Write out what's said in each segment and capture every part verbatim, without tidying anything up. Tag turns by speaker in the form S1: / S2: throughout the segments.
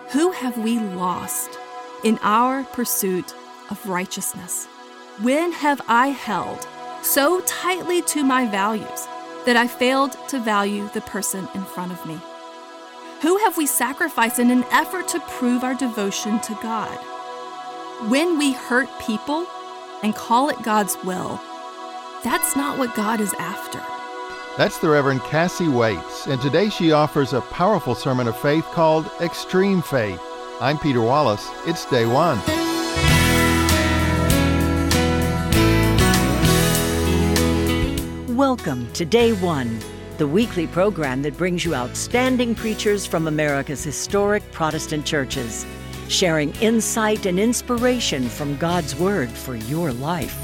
S1: Who have we lost in our pursuit of righteousness? When have I held so tightly to my values that I failed to value the person in front of me? Who have we sacrificed in an effort to prove our devotion to God? When we hurt people and call it God's will, that's not what God is after.
S2: That's the Reverend Cassie Waits, and today she offers a powerful sermon of faith called Extreme Faith. I'm Peter Wallace. It's Day One.
S3: Welcome to Day One, the weekly program that brings you outstanding preachers from America's historic Protestant churches, sharing insight and inspiration from God's Word for your life.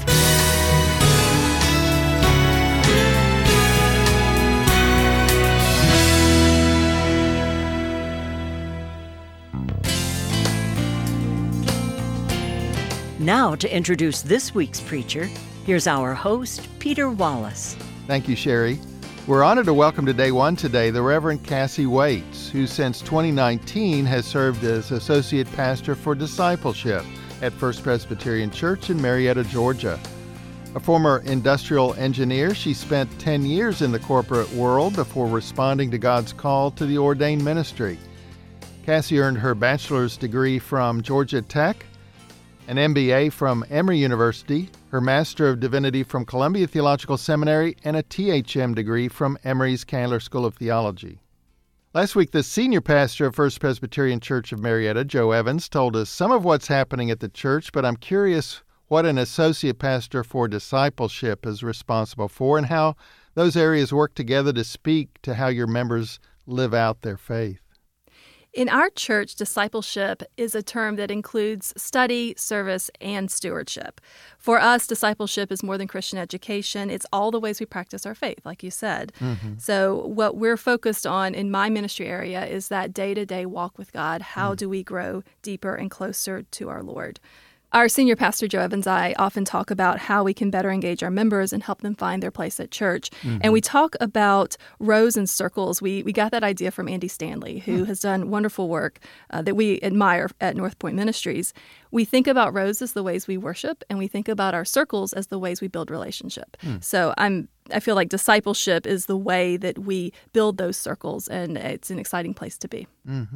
S3: Now to introduce this week's preacher, here's our host, Peter Wallace.
S2: Thank you, Sherry. We're honored to welcome to Day One today the Reverend Cassie Waits, who since twenty nineteen has served as Associate Pastor for Discipleship at First Presbyterian Church in Marietta, Georgia. A former industrial engineer, she spent ten years in the corporate world before responding to God's call to the ordained ministry. Cassie earned her bachelor's degree from Georgia Tech, an M B A from Emory University, her Master of Divinity from Columbia Theological Seminary, and a T H M degree from Emory's Candler School of Theology. Last week, the senior pastor of First Presbyterian Church of Marietta, Joe Evans, told us some of what's happening at the church, but I'm curious what an associate pastor for discipleship is responsible for and how those areas work together to speak to how your members live out their faith.
S1: In our church, discipleship is a term that includes study, service, and stewardship. For us, discipleship is more than Christian education. It's all the ways we practice our faith, like you said. Mm-hmm. So what we're focused on in my ministry area is that day-to-day walk with God. How mm-hmm. do we grow deeper and closer to our Lord? Our senior pastor, Joe Evans, and I often talk about how we can better engage our members and help them find their place at church. Mm-hmm. And we talk about rows and circles. We we got that idea from Andy Stanley, who mm-hmm. has done wonderful work uh, that we admire at North Point Ministries. We think about rows as the ways we worship, and we think about our circles as the ways we build relationship. Mm. So I'm I feel like discipleship is the way that we build those circles, and it's an exciting place to be.
S2: Mm-hmm.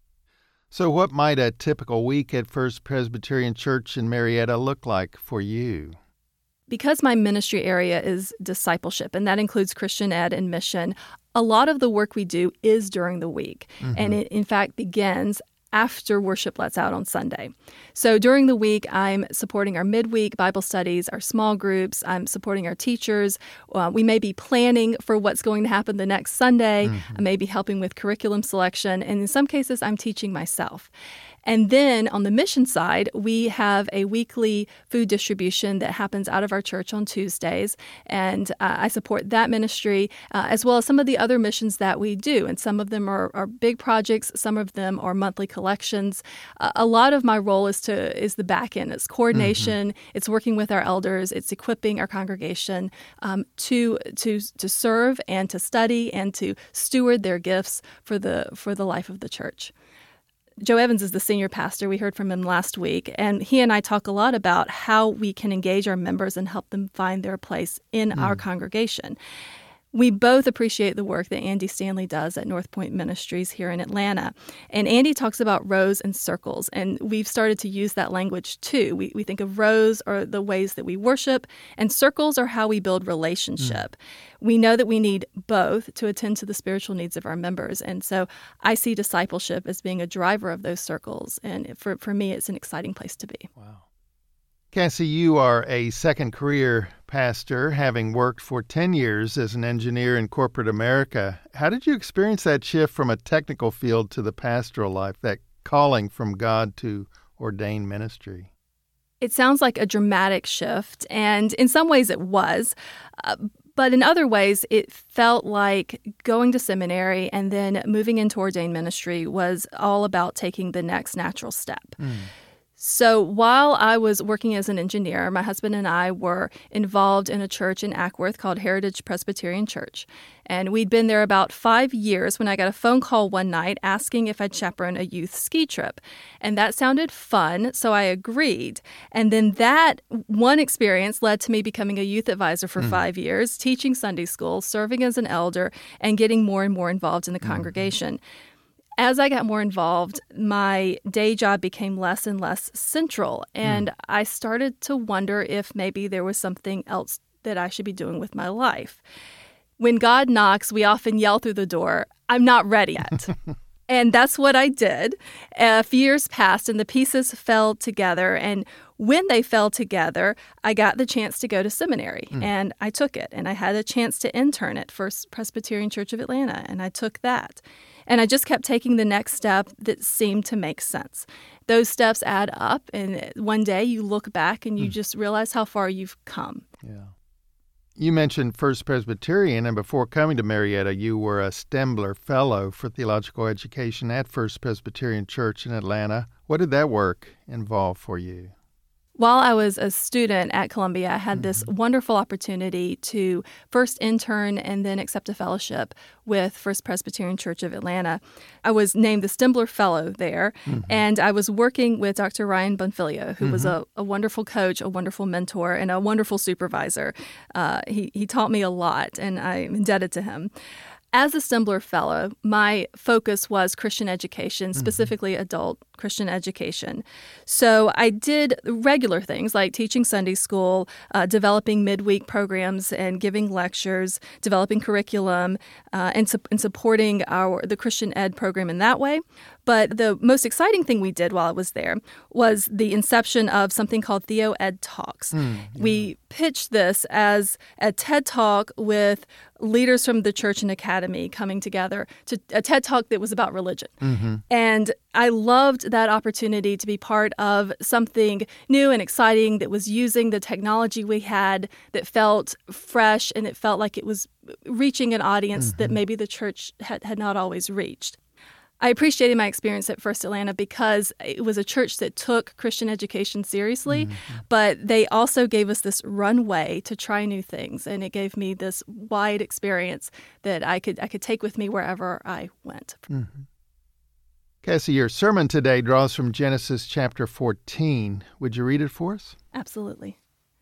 S2: So what might a typical week at First Presbyterian Church in Marietta look like for you?
S1: Because my ministry area is discipleship, and that includes Christian ed and mission, a lot of the work we do is during the week. Mm-hmm. And it, in fact, begins after worship lets out on Sunday. So during the week, I'm supporting our midweek Bible studies, our small groups. I'm supporting our teachers. Uh, we may be planning for what's going to happen the next Sunday. Mm-hmm. I may be helping with curriculum selection. And in some cases, I'm teaching myself. And then on the mission side, we have a weekly food distribution that happens out of our church on Tuesdays. And uh, I support that ministry, uh, as well as some of the other missions that we do. And some of them are, are big projects. Some of them are monthly collections. Uh, a lot of my role is to is the back end. It's coordination. Mm-hmm. It's working with our elders. It's equipping our congregation um, to to to serve and to study and to steward their gifts for the for the life of the church. Joe Evans is the senior pastor. We heard from him last week, and he and I talk a lot about how we can engage our members and help them find their place in mm. our congregation. We both appreciate the work that Andy Stanley does at North Point Ministries here in Atlanta. And Andy talks about rows and circles, and we've started to use that language too. We we think of rows are the ways that we worship, and circles are how we build relationship. Mm. We know that we need both to attend to the spiritual needs of our members. And so I see discipleship as being a driver of those circles. And for, for me, it's an exciting place to be.
S2: Wow. Cassie, you are a second career pastor, having worked for ten years as an engineer in corporate America. How did you experience that shift from a technical field to the pastoral life, that calling from God to ordained ministry?
S1: It sounds like a dramatic shift, and in some ways it was. Uh, But in other ways, it felt like going to seminary and then moving into ordained ministry was all about taking the next natural step. Mm. So while I was working as an engineer, my husband and I were involved in a church in Ackworth called Heritage Presbyterian Church. And we'd been there about five years when I got a phone call one night asking if I'd chaperone a youth ski trip. And that sounded fun, so I agreed. And then that one experience led to me becoming a youth advisor for mm. five years, teaching Sunday school, serving as an elder, and getting more and more involved in the mm. congregation. As I got more involved, my day job became less and less central, and mm. I started to wonder if maybe there was something else that I should be doing with my life. When God knocks, we often yell through the door, "I'm not ready yet." And that's what I did. A few years passed, and the pieces fell together, and when they fell together, I got the chance to go to seminary, mm. and I took it, and I had a chance to intern at First Presbyterian Church of Atlanta, and I took that. And I just kept taking the next step that seemed to make sense. Those steps add up, and one day you look back and you mm. just realize how far you've come.
S2: Yeah. You mentioned First Presbyterian, and before coming to Marietta, you were a Stembler Fellow for Theological Education at First Presbyterian Church in Atlanta. What did that work involve for you?
S1: While I was a student at Columbia, I had mm-hmm. this wonderful opportunity to first intern and then accept a fellowship with First Presbyterian Church of Atlanta. I was named the Stembler Fellow there, mm-hmm. and I was working with Doctor Ryan Bonfiglio, who mm-hmm. was a, a wonderful coach, a wonderful mentor, and a wonderful supervisor. Uh, he, he taught me a lot, and I'm indebted to him. As a Stembler Fellow, my focus was Christian education, specifically mm-hmm. adult Christian education. So I did regular things like teaching Sunday school, uh, developing midweek programs and giving lectures, developing curriculum, uh, and, su- and supporting our the Christian ed program in that way. But the most exciting thing we did while I was there was the inception of something called Theo Ed Talks. Mm, yeah. We pitched this as a TED Talk with leaders from the church and academy coming together to a TED Talk that was about religion. Mm-hmm. And I loved that opportunity to be part of something new and exciting that was using the technology we had that felt fresh and it felt like it was reaching an audience mm-hmm. that maybe the church had, had not always reached. I appreciated my experience at First Atlanta because it was a church that took Christian education seriously, mm-hmm. but they also gave us this runway to try new things, and it gave me this wide experience that I could I could take with me wherever I went.
S2: Mm-hmm. Cassie, your sermon today draws from Genesis chapter fourteen. Would you read it for us?
S1: Absolutely.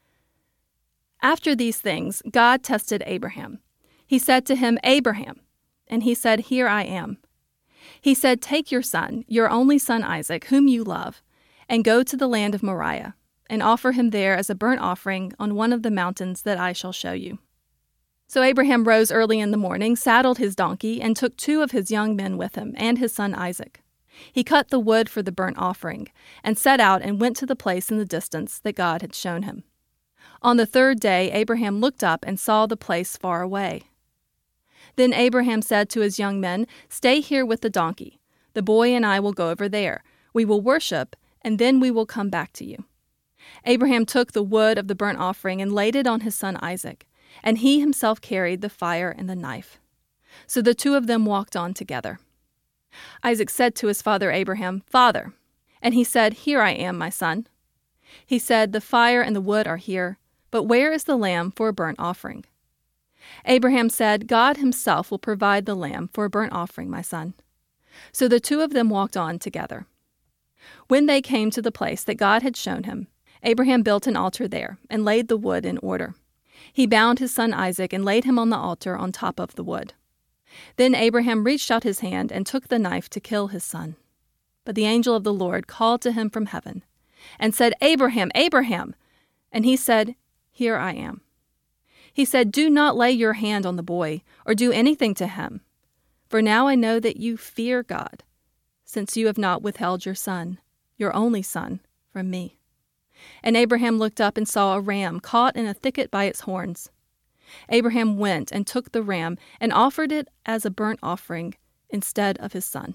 S1: After these things, God tested Abraham. He said to him, "Abraham," and he said, "Here I am." He said, "Take your son, your only son Isaac, whom you love, and go to the land of Moriah, and offer him there as a burnt offering on one of the mountains that I shall show you." So Abraham rose early in the morning, saddled his donkey, and took two of his young men with him, and his son Isaac. He cut the wood for the burnt offering, and set out and went to the place in the distance that God had shown him. On the third day, Abraham looked up and saw the place far away. Then Abraham said to his young men, "Stay here with the donkey. The boy and I will go over there. We will worship, and then we will come back to you." Abraham took the wood of the burnt offering and laid it on his son Isaac, and he himself carried the fire and the knife. So the two of them walked on together. Isaac said to his father Abraham, "Father." And he said, "Here I am, my son." He said, "The fire and the wood are here, but where is the lamb for a burnt offering?" Abraham said, "God himself will provide the lamb for a burnt offering, my son." So the two of them walked on together. When they came to the place that God had shown him, Abraham built an altar there and laid the wood in order. He bound his son Isaac and laid him on the altar on top of the wood. Then Abraham reached out his hand and took the knife to kill his son. But the angel of the Lord called to him from heaven and said, "Abraham, Abraham!" And he said, "Here I am." He said, "Do not lay your hand on the boy or do anything to him. For now I know that you fear God, since you have not withheld your son, your only son, from me." And Abraham looked up and saw a ram caught in a thicket by its horns. Abraham went and took the ram and offered it as a burnt offering instead of his son.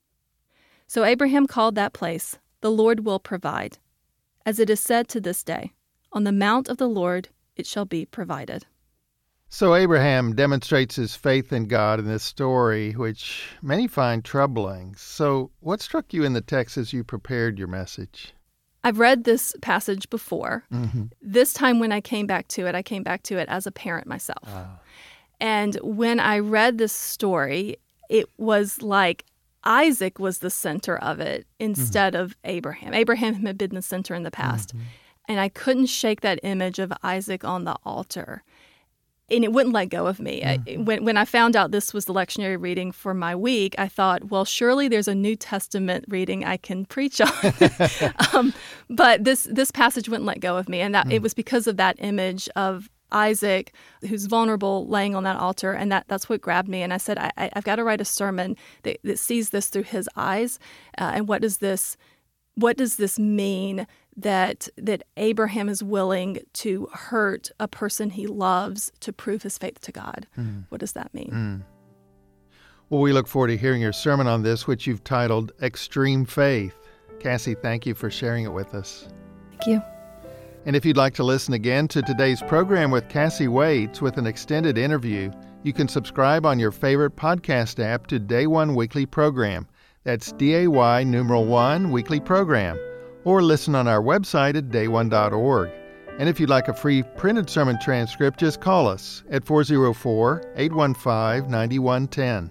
S1: So Abraham called that place, "The Lord will provide." As it is said to this day, "On the mount of the Lord it shall be provided."
S2: So Abraham demonstrates his faith in God in this story, which many find troubling. So what struck you in the text as you prepared your message?
S1: I've read this passage before.
S2: Mm-hmm.
S1: This time when I came back to it, I came back to it as a parent myself.
S2: Ah.
S1: And when I read this story, it was like Isaac was the center of it instead mm-hmm. of Abraham. Abraham had been the center in the past. Mm-hmm. And I couldn't shake that image of Isaac on the altar. And it wouldn't let go of me. Mm-hmm. I, when, when I found out this was the lectionary reading for my week, I thought, well, surely there's a New Testament reading I can preach on. um, but this this passage wouldn't let go of me. And that mm-hmm. it was because of that image of Isaac, who's vulnerable, laying on that altar, and that, that's what grabbed me. And I said, I, I, I've got to write a sermon that, that sees this through his eyes. Uh, and what does this what does this mean that that Abraham is willing to hurt a person he loves to prove his faith to God? Mm. What does that mean?
S2: Mm. Well, we look forward to hearing your sermon on this, which you've titled Extreme Faith. Cassie, thank you for sharing it with us.
S1: Thank you.
S2: And if you'd like to listen again to today's program with Cassie Waits with an extended interview, you can subscribe on your favorite podcast app to Day One Weekly Program. That's D A Y numeral one Weekly Program. Or listen on our website at day one dot org. And if you'd like a free printed sermon transcript, just call us at four oh four, eight one five, nine one one zero.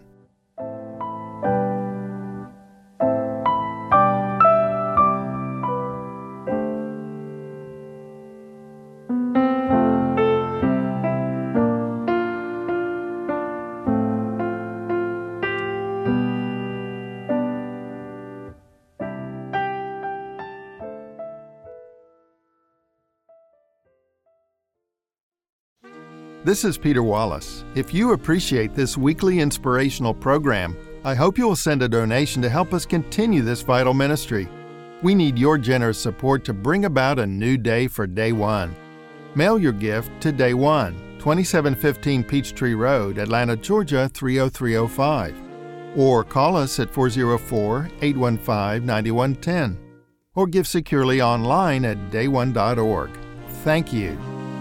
S2: This is Peter Wallace. If you appreciate this weekly inspirational program, I hope you will send a donation to help us continue this vital ministry. We need your generous support to bring about a new day for Day One. Mail your gift to Day One, twenty-seven fifteen Peachtree Road, Atlanta, Georgia three oh three oh five. Or call us at four oh four, eight one five, nine one one zero. Or give securely online at day one dot org. Thank you.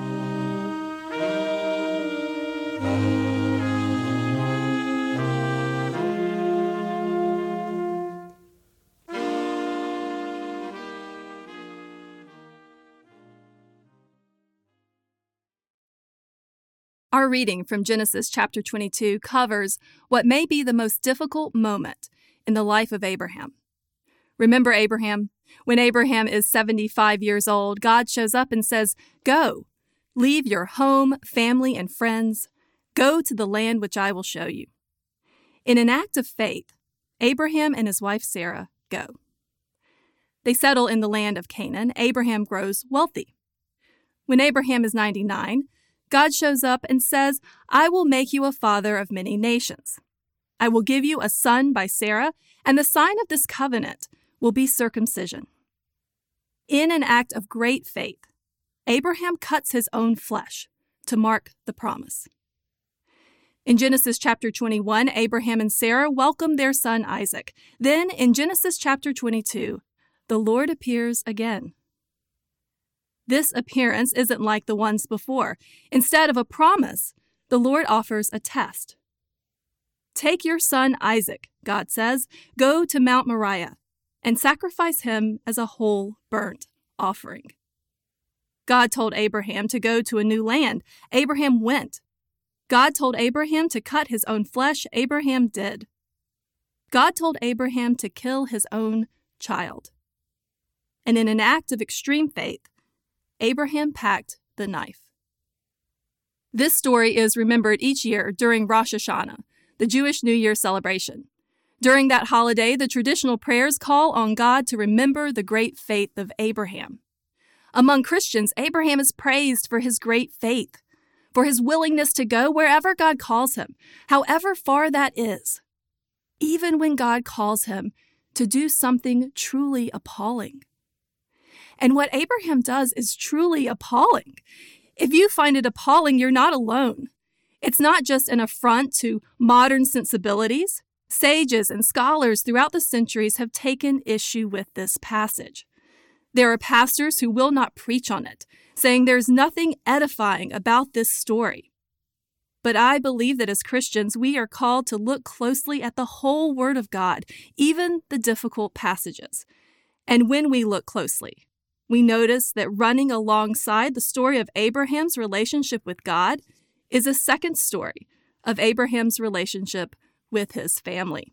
S1: Our reading from Genesis chapter twenty-two covers what may be the most difficult moment in the life of Abraham. Remember Abraham? When Abraham is seventy-five years old, God shows up and says, "Go, leave your home, family, and friends. Go to the land which I will show you." In an act of faith, Abraham and his wife Sarah go. They settle in the land of Canaan. Abraham grows wealthy. When Abraham is ninety-nine, God shows up and says, "I will make you a father of many nations. I will give you a son by Sarah, and the sign of this covenant will be circumcision." In an act of great faith, Abraham cuts his own flesh to mark the promise. In Genesis chapter twenty-one, Abraham and Sarah welcome their son Isaac. Then in Genesis chapter twenty-two, the Lord appears again. This appearance isn't like the ones before. Instead of a promise, the Lord offers a test. "Take your son Isaac," God says, "go to Mount Moriah and sacrifice him as a whole burnt offering." God told Abraham to go to a new land. Abraham went. God told Abraham to cut his own flesh. Abraham did. God told Abraham to kill his own child. And in an act of extreme faith, Abraham packed the knife. This story is remembered each year during Rosh Hashanah, the Jewish New Year celebration. During that holiday, the traditional prayers call on God to remember the great faith of Abraham. Among Christians, Abraham is praised for his great faith, for his willingness to go wherever God calls him, however far that is, even when God calls him to do something truly appalling. And what Abraham does is truly appalling. If you find it appalling, you're not alone. It's not just an affront to modern sensibilities. Sages and scholars throughout the centuries have taken issue with this passage. There are pastors who will not preach on it, saying there's nothing edifying about this story. But I believe that as Christians, we are called to look closely at the whole Word of God, even the difficult passages. And when we look closely, we notice that running alongside the story of Abraham's relationship with God is a second story of Abraham's relationship with his family.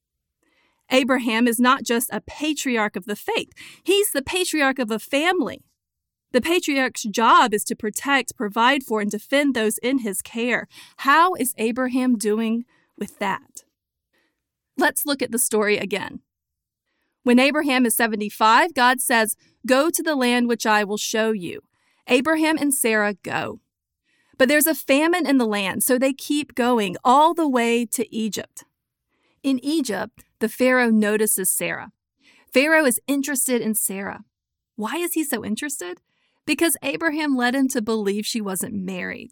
S1: Abraham is not just a patriarch of the faith. He's the patriarch of a family. The patriarch's job is to protect, provide for, and defend those in his care. How is Abraham doing with that? Let's look at the story again. When Abraham is seventy-five, God says, "Go to the land which I will show you." Abraham and Sarah go. But there's a famine in the land, so they keep going all the way to Egypt. In Egypt, the Pharaoh notices Sarah. Pharaoh is interested in Sarah. Why is he so interested? Because Abraham led him to believe she wasn't married.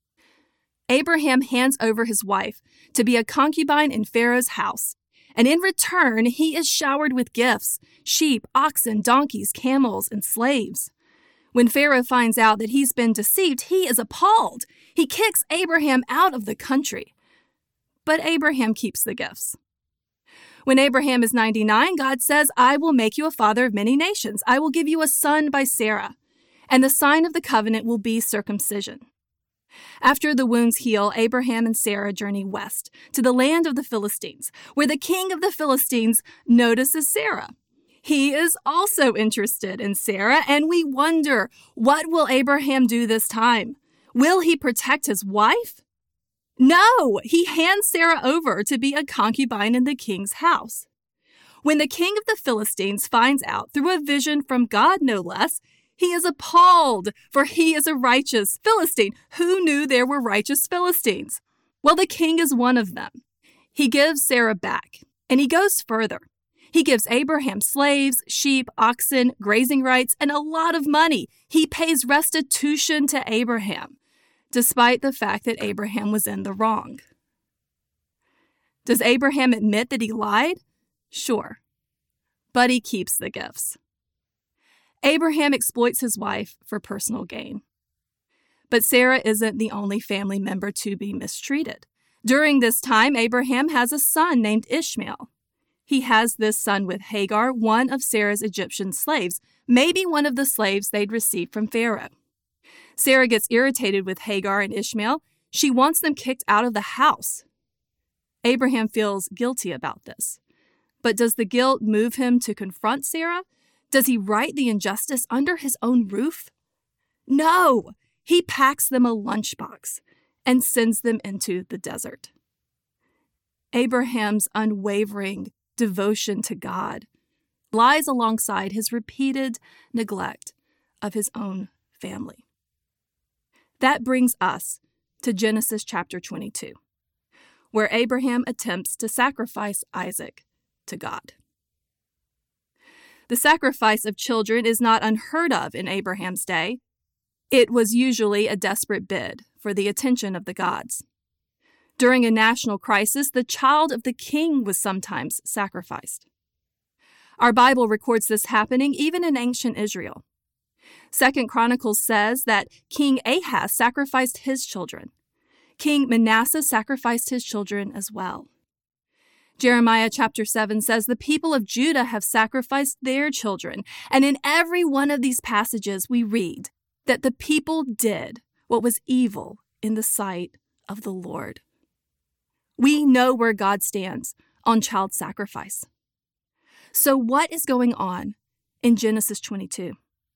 S1: Abraham hands over his wife to be a concubine in Pharaoh's house, and in return, he is showered with gifts: sheep, oxen, donkeys, camels, and slaves. When Pharaoh finds out that he's been deceived, he is appalled. He kicks Abraham out of the country. But Abraham keeps the gifts. When Abraham is ninety-nine, God says, "I will make you a father of many nations. I will give you a son by Sarah, and the sign of the covenant will be circumcision." After the wounds heal, Abraham and Sarah journey west to the land of the Philistines, where the king of the Philistines notices Sarah. He is also interested in Sarah, and we wonder, what will Abraham do this time? Will he protect his wife? No, he hands Sarah over to be a concubine in the king's house. When the king of the Philistines finds out through a vision from God, no less, he is appalled, for he is a righteous Philistine. Who knew there were righteous Philistines? Well, the king is one of them. He gives Sarah back, and he goes further. He gives Abraham slaves, sheep, oxen, grazing rights, and a lot of money. He pays restitution to Abraham, despite the fact that Abraham was in the wrong. Does Abraham admit that he lied? Sure, but he keeps the gifts. Abraham exploits his wife for personal gain. But Sarah isn't the only family member to be mistreated. During this time, Abraham has a son named Ishmael. He has this son with Hagar, one of Sarah's Egyptian slaves, maybe one of the slaves they'd received from Pharaoh. Sarah gets irritated with Hagar and Ishmael. She wants them kicked out of the house. Abraham feels guilty about this. But does the guilt move him to confront Sarah? Does he right the injustice under his own roof? No, he packs them a lunchbox and sends them into the desert. Abraham's unwavering devotion to God lies alongside his repeated neglect of his own family. That brings us to Genesis chapter twenty-two, where Abraham attempts to sacrifice Isaac to God. The sacrifice of children is not unheard of in Abraham's day. It was usually a desperate bid for the attention of the gods. During a national crisis, the child of the king was sometimes sacrificed. Our Bible records this happening even in ancient Israel. Second Chronicles says that King Ahaz sacrificed his children. King Manasseh sacrificed his children as well. Jeremiah chapter seven says the people of Judah have sacrificed their children. And in every one of these passages, we read that the people did what was evil in the sight of the Lord. We know where God stands on child sacrifice. So what is going on in Genesis twenty-two?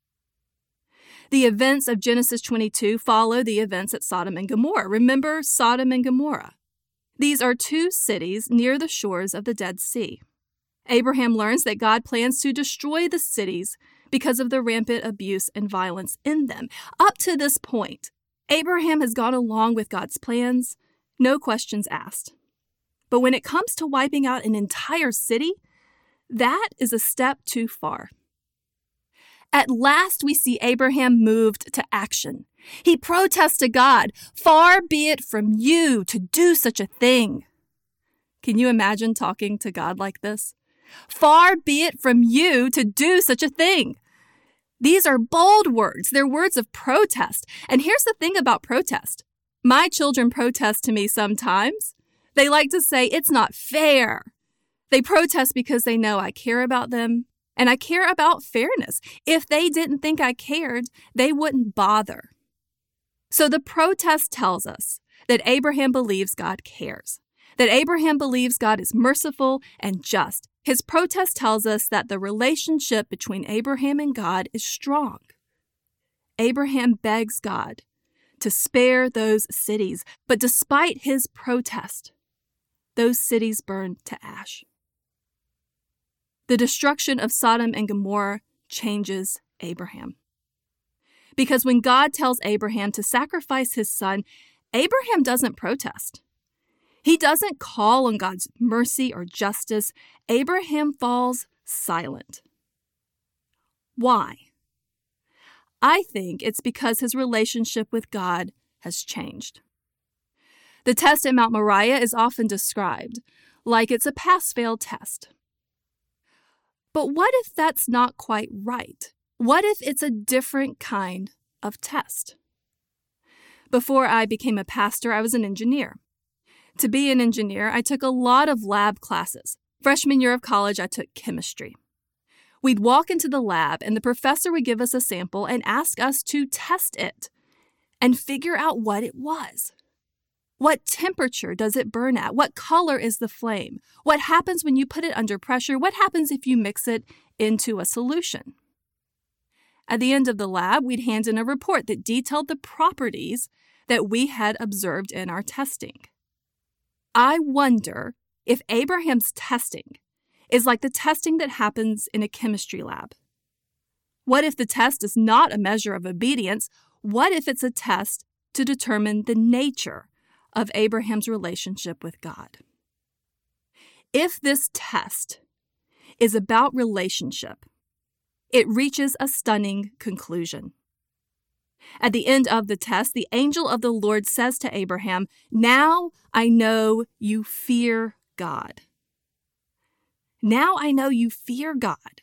S1: The events of Genesis twenty-two follow the events at Sodom and Gomorrah. Remember Sodom and Gomorrah? These are two cities near the shores of the Dead Sea. Abraham learns that God plans to destroy the cities because of the rampant abuse and violence in them. Up to this point, Abraham has gone along with God's plans, no questions asked. But when it comes to wiping out an entire city, that is a step too far. At last, we see Abraham moved to action. He protests to God, "Far be it from you to do such a thing." Can you imagine talking to God like this? Far be it from you to do such a thing. These are bold words. They're words of protest. And here's the thing about protest. My children protest to me sometimes. They like to say, "It's not fair." They protest because they know I care about them And I care about fairness. If they didn't think I cared, they wouldn't bother. So the protest tells us that Abraham believes God cares, that Abraham believes God is merciful and just. His protest tells us that the relationship between Abraham and God is strong. Abraham begs God to spare those cities, but despite his protest, those cities burned to ash. The destruction of Sodom and Gomorrah changes Abraham. Because when God tells Abraham to sacrifice his son, Abraham doesn't protest. He doesn't call on God's mercy or justice. Abraham falls silent. Why? I think it's because his relationship with God has changed. The test at Mount Moriah is often described like it's a pass-fail test. But what if that's not quite right? What if it's a different kind of test? Before I became a pastor, I was an engineer. To be an engineer, I took a lot of lab classes. Freshman year of college, I took chemistry. We'd walk into the lab, and the professor would give us a sample and ask us to test it and figure out what it was. What temperature does it burn at? What color is the flame? What happens when you put it under pressure? What happens if you mix it into a solution? At the end of the lab, we'd hand in a report that detailed the properties that we had observed in our testing. I wonder if Abraham's testing is like the testing that happens in a chemistry lab. What if the test is not a measure of obedience? What if it's a test to determine the nature of Abraham's relationship with God? If this test is about relationship, it reaches a stunning conclusion. At the end of the test, the angel of the Lord says to Abraham, "Now I know you fear God." Now I know you fear God.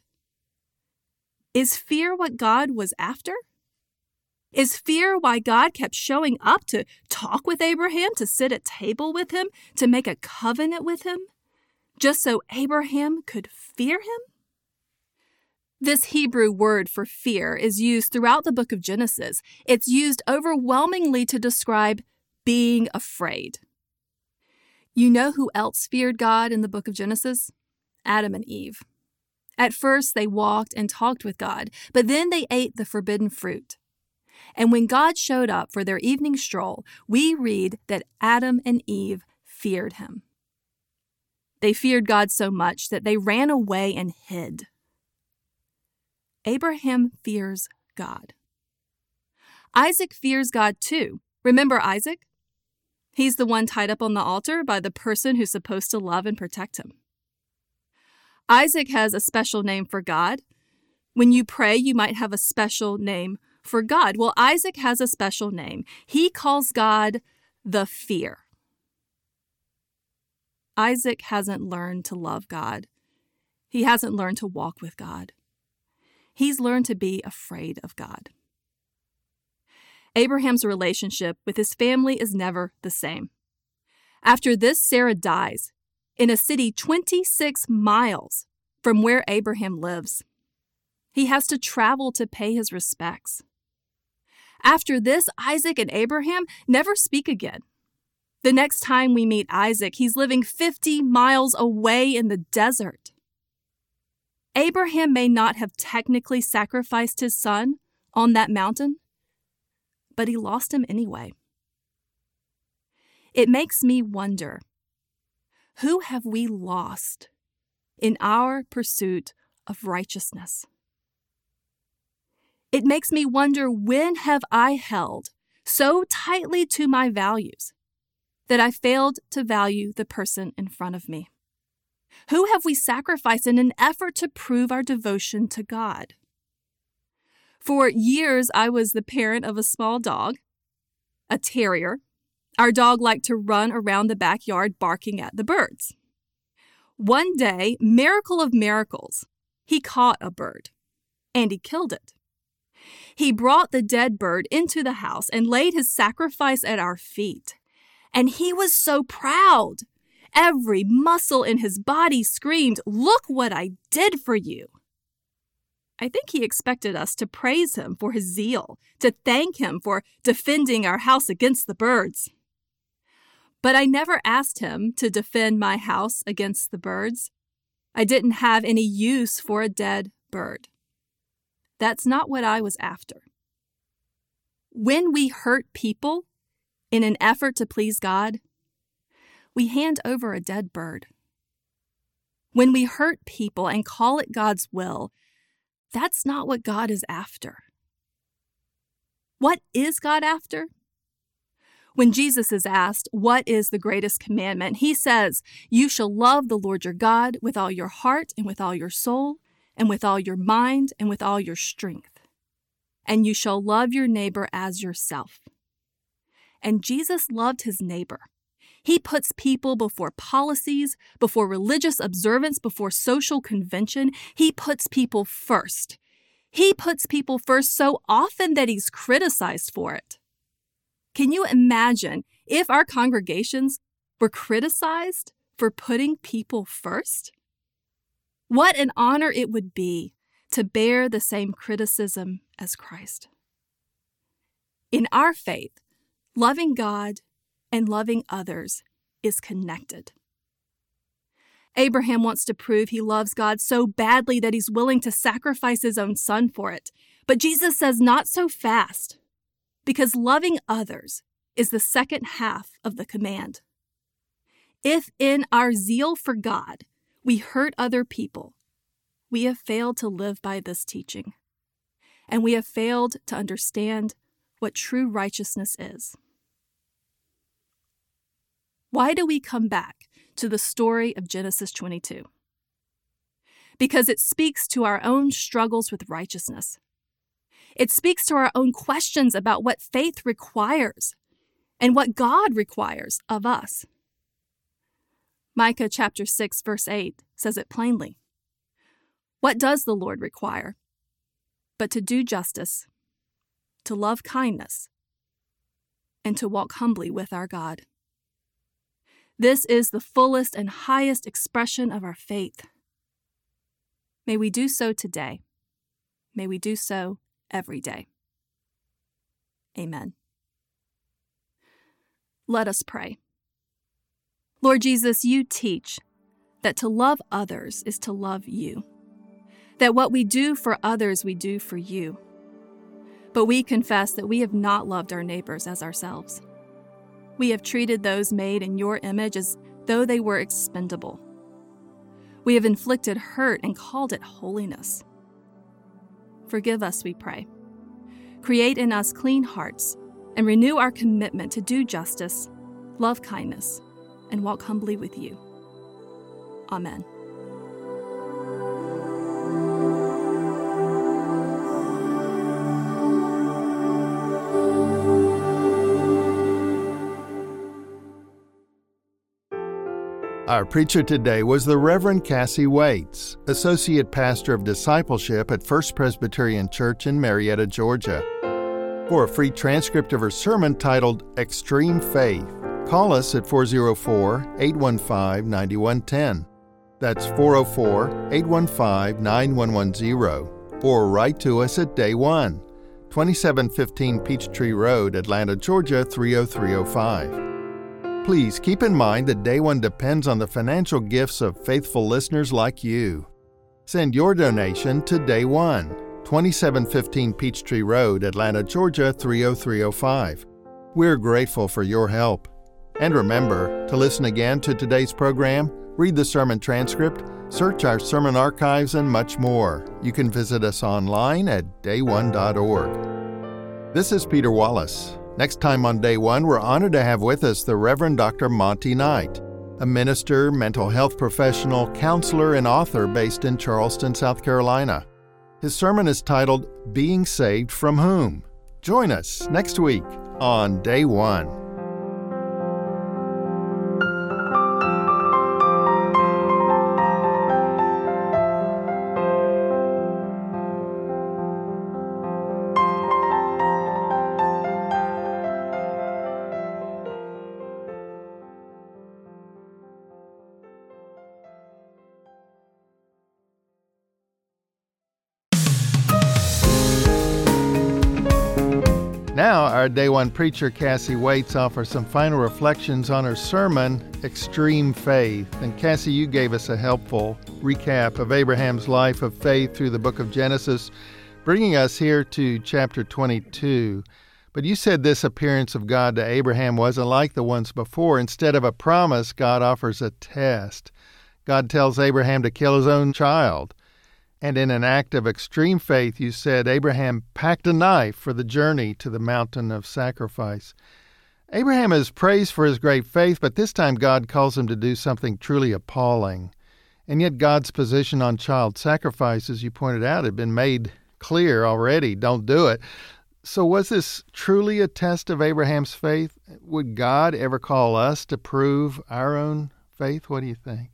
S1: Is fear what God was after? Is fear why God kept showing up to talk with Abraham, to sit at table with him, to make a covenant with him, just so Abraham could fear him? This Hebrew word for fear is used throughout the book of Genesis. It's used overwhelmingly to describe being afraid. You know who else feared God in the book of Genesis? Adam and Eve. At first, they walked and talked with God, but then they ate the forbidden fruit. And when God showed up for their evening stroll, we read that Adam and Eve feared him. They feared God so much that they ran away and hid. Abraham fears God. Isaac fears God too. Remember Isaac? He's the one tied up on the altar by the person who's supposed to love and protect him. Isaac has a special name for God. When you pray, you might have a special name for God. Well, Isaac has a special name. He calls God the fear. Isaac hasn't learned to love God. He hasn't learned to walk with God. He's learned to be afraid of God. Abraham's relationship with his family is never the same. After this, Sarah dies in a city twenty-six miles from where Abraham lives. He has to travel to pay his respects. After this, Isaac and Abraham never speak again. The next time we meet Isaac, he's living fifty miles away in the desert. Abraham may not have technically sacrificed his son on that mountain, but he lost him anyway. It makes me wonder, who have we lost in our pursuit of righteousness? It makes me wonder, when have I held so tightly to my values that I failed to value the person in front of me? Who have we sacrificed in an effort to prove our devotion to God? For years, I was the parent of a small dog, a terrier. Our dog liked to run around the backyard barking at the birds. One day, miracle of miracles, he caught a bird, and he killed it. He brought the dead bird into the house and laid his sacrifice at our feet. And he was so proud. Every muscle in his body screamed, "Look what I did for you." I think he expected us to praise him for his zeal, to thank him for defending our house against the birds. But I never asked him to defend my house against the birds. I didn't have any use for a dead bird. That's not what I was after. When we hurt people in an effort to please God, we hand over a dead bird. When we hurt people and call it God's will, that's not what God is after. What is God after? When Jesus is asked, what is the greatest commandment? He says, you shall love the Lord your God with all your heart and with all your soul and with all your mind and with all your strength. And you shall love your neighbor as yourself. And Jesus loved his neighbor. He puts people before policies, before religious observance, before social convention. He puts people first. He puts people first so often that he's criticized for it. Can you imagine if our congregations were criticized for putting people first? What an honor it would be to bear the same criticism as Christ. In our faith, loving God and loving others is connected. Abraham wants to prove he loves God so badly that he's willing to sacrifice his own son for it. But Jesus says, not so fast, because loving others is the second half of the command. If in our zeal for God we hurt other people, we have failed to live by this teaching, and we have failed to understand what true righteousness is. Why do we come back to the story of Genesis twenty-two? Because it speaks to our own struggles with righteousness. It speaks to our own questions about what faith requires and what God requires of us. Micah chapter six, verse eight says it plainly. What does the Lord require? But to do justice, to love kindness, and to walk humbly with our God. This is the fullest and highest expression of our faith. May we do so today. May we do so every day. Amen. Let us pray. Lord Jesus, you teach that to love others is to love you, that what we do for others we do for you. But we confess that we have not loved our neighbors as ourselves. We have treated those made in your image as though they were expendable. We have inflicted hurt and called it holiness. Forgive us, we pray. Create in us clean hearts and renew our commitment to do justice, love kindness, and walk humbly with you. Amen.
S2: Our preacher today was the Reverend Cassie Waits, Associate Pastor of Discipleship at First Presbyterian Church in Marietta, Georgia. For a free transcript of her sermon titled Extreme Faith, call us at four oh four, eight one five, nine one one zero. That's four oh four, eight one five, nine one one zero. Or write to us at Day One, twenty-seven fifteen Peachtree Road, Atlanta, Georgia three oh three oh five. Please keep in mind that Day One depends on the financial gifts of faithful listeners like you. Send your donation to Day One, twenty-seven fifteen Peachtree Road, Atlanta, Georgia three oh three oh five. We're grateful for your help. And remember, to listen again to today's program, read the sermon transcript, search our sermon archives, and much more, you can visit us online at day one dot org. This is Peter Wallace. Next time on Day One, we're honored to have with us the Reverend Doctor Monty Knight, a minister, mental health professional, counselor, and author based in Charleston, South Carolina. His sermon is titled, Being Saved from Whom? Join us next week on Day One. Now, our Day One preacher, Cassie Waits, offers some final reflections on her sermon, Extreme Faith. And Cassie, you gave us a helpful recap of Abraham's life of faith through the book of Genesis, bringing us here to chapter twenty-two. But you said this appearance of God to Abraham wasn't like the ones before. Instead of a promise, God offers a test. God tells Abraham to kill his own child. And in an act of extreme faith, you said Abraham packed a knife for the journey to the mountain of sacrifice. Abraham is praised for his great faith, but this time God calls him to do something truly appalling. And yet God's position on child sacrifice, as you pointed out, had been made clear already. Don't do it. So was this truly a test of Abraham's faith? Would God ever call us to prove our own faith? What do you think?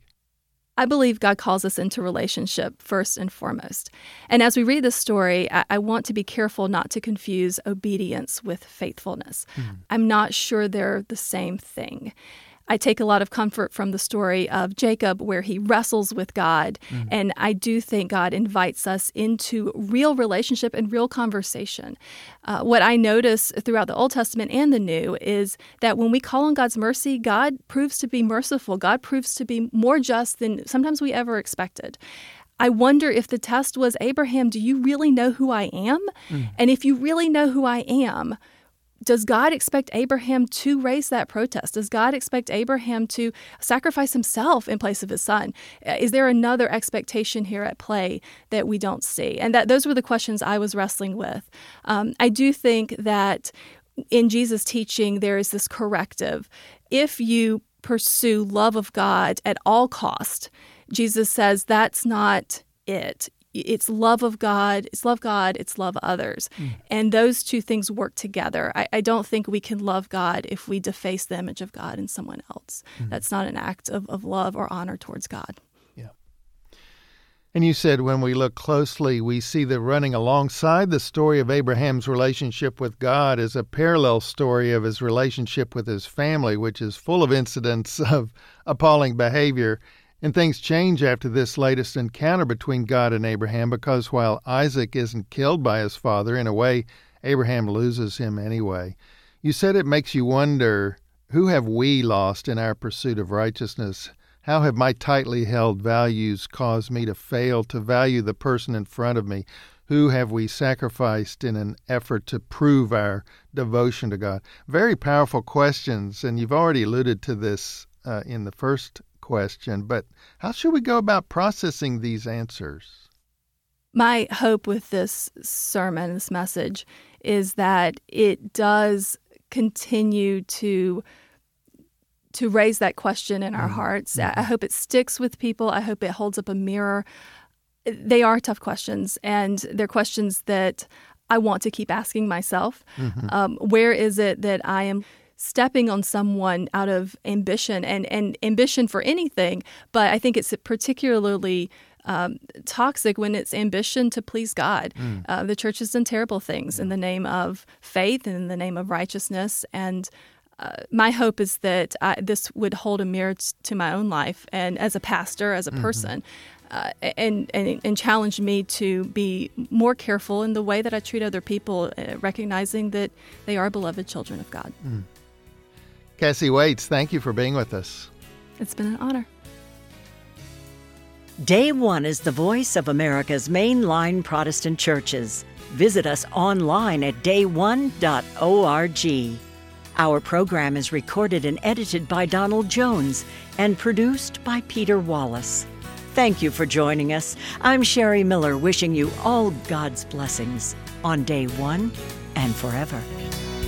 S1: I believe God calls us into relationship first and foremost. And as we read this story, I, I want to be careful not to confuse obedience with faithfulness. Mm-hmm. I'm not sure they're the same thing. I take a lot of comfort from the story of Jacob where he wrestles with God. Mm-hmm. And I do think God invites us into real relationship and real conversation. Uh, what I notice throughout the Old Testament and the New is that when we call on God's mercy, God proves to be merciful. God proves to be more just than sometimes we ever expected. I wonder if the test was, Abraham, do you really know who I am? Mm. And if you really know who I am, does God expect Abraham to raise that protest? Does God expect Abraham to sacrifice himself in place of his son? Is there another expectation here at play that we don't see? And that those were the questions I was wrestling with. Um, I do think that in Jesus' teaching, there is this corrective. If you pursue love of God at all cost, Jesus says that's not it. It's love of God, it's love God, it's love others. Mm. And those two things work together. I, I don't think we can love God if we deface the image of God in someone else. Mm. That's not an act of, of love or honor towards God.
S2: Yeah. And you said when we look closely, we see that running alongside the story of Abraham's relationship with God is a parallel story of his relationship with his family, which is full of incidents of appalling behavior. And things change after this latest encounter between God and Abraham because while Isaac isn't killed by his father, in a way, Abraham loses him anyway. You said it makes you wonder, who have we lost in our pursuit of righteousness? How have my tightly held values caused me to fail to value the person in front of me? Who have we sacrificed in an effort to prove our devotion to God? Very powerful questions, and you've already alluded to this uh, in the first question, but how should we go about processing these answers?
S1: My hope with this sermon, this message, is that it does continue to to raise that question in our mm-hmm. hearts. Mm-hmm. I hope it sticks with people. I hope it holds up a mirror. They are tough questions, and they're questions that I want to keep asking myself. Mm-hmm. Um, where is it that I am stepping on someone out of ambition and, and ambition for anything, but I think it's particularly um, toxic when it's ambition to please God. Mm. Uh, the church has done terrible things yeah. in the name of faith and in the name of righteousness, and uh, my hope is that I, this would hold a mirror t- to my own life and as a pastor, as a mm-hmm. person, uh, and, and and challenge me to be more careful in the way that I treat other people, uh, recognizing that they are beloved children of God.
S2: Mm. Cassie Waits, thank you for being with us.
S1: It's been an honor.
S3: Day One is the voice of America's mainline Protestant churches. Visit us online at day one dot org. Our program is recorded and edited by Donald Jones and produced by Peter Wallace. Thank you for joining us. I'm Sherry Miller, wishing you all God's blessings on Day One and forever.